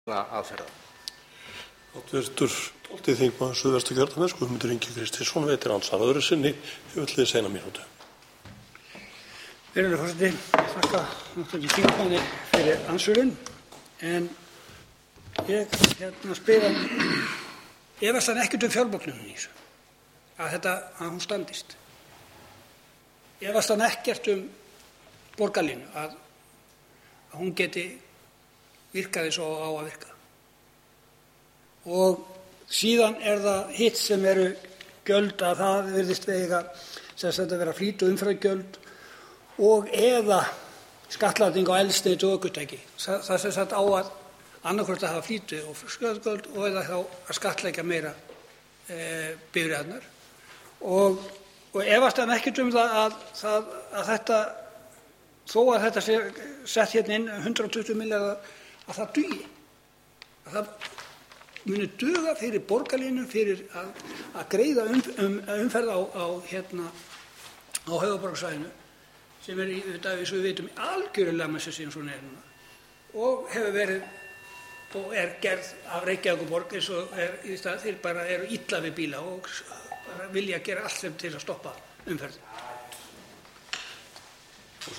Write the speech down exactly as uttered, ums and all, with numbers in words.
aðferða. Háttvirtur tólfti þingmaður Suðvesturkjördæmis Guðmundur Ingi Kristinsson veitir andsvar öðru sinni hefur til eina mínútu. Virðulegur forseti, ég þakka háttvirtum þingmanni fyrir andsvörin en ég hérna spyr hann efast hann ekkert um fjármögnunina í þessu, að þetta að hún standist. Efast hann ekkert um borgarlínu, að, að hún geti virkað eins og á að virka. Og síðan er það hitt sem eru gjöld, að það virðist vega sem þetta vera flýt- og umferðargjöld og eða skattlagning á eldsneyti og ökutæki. Það, það sem sagt á að annaðhvort að hafa flýtu og umferðargjöld og eða þá að skattleggja meira e, bifreiðarnar. Og, og efast hann ekkert um það að, það að þetta, þó að þetta sé sett hérna inn hundrað og tuttugu milljarðar, að það dugi. Að það muni duga fyrir borgarlínu fyrir að, að greiða um, um, umferð á, á, hérna, á höfuðborgarsvæðinu sem er í, eins og við vitum, algjörlega með þessi eins og hún er núna og hefur verið og er gerð af Reykjavíkurborg eins og er í stað þeir bara eru illa við bíla og bara vilja gera allt sem til að stoppa umferð.